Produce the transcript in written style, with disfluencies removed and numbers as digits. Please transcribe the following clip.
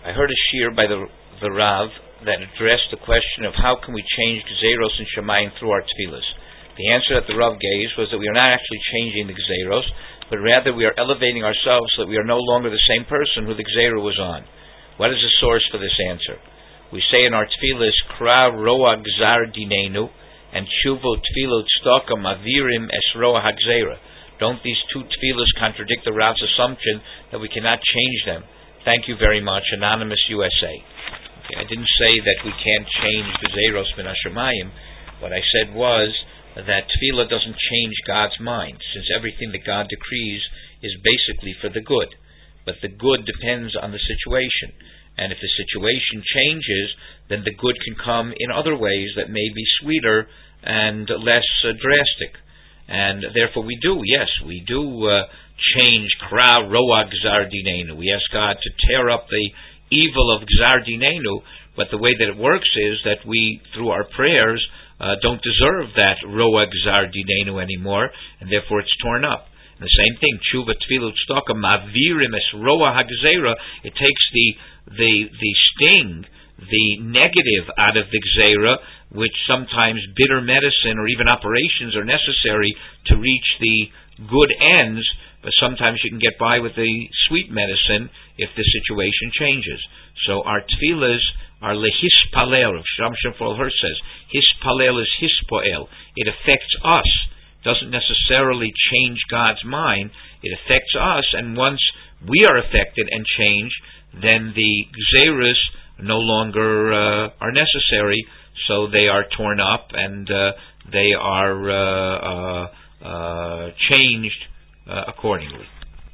I heard a shir by the Rav that addressed the question of how can we change Gzeros and Shemayim through our tefillas. The answer that the Rav gave was that we are not actually changing the Gzeros, but rather we are elevating ourselves so that we are no longer the same person who the Gzera was on. What is the source for this answer? We say in our tefillas, Kra roa gzar dinenu, and Tshuvo tefillo tzedakah mavirim es roa hagzera. Don't these two tefillas contradict the Rav's assumption that we cannot change them? Thank you very much, Anonymous USA. Okay, I didn't say that we can't change Gzeros min hashamayim. What I said was that tefillah doesn't change God's mind, since everything that God decrees is basically for the good. But the good depends on the situation. And if the situation changes, then the good can come in other ways that may be sweeter and less drastic. And therefore we do change Kra Roa Gzar Dinenu. We ask God to tear up the evil of Gzar Dinenu, but the way that it works is that we, through our prayers, don't deserve that Roa Gzar Dinenu anymore, and therefore it's torn up. And the same thing, Tshuva Tfilut Tzedakah Mavirim Es Roa HaGzera, it takes the sting, the negative out of the Gzera, which sometimes bitter medicine or even operations are necessary to reach the good ends, but sometimes you can get by with the sweet medicine if the situation changes. So our tefillahs are lehispalel. Rav Shimshon Hurst says, hispalel is hispoel. It affects us. Doesn't necessarily change God's mind. It affects us, and once we are affected and changed, then the gzeras no longer are necessary, so they are torn up and they are changed accordingly.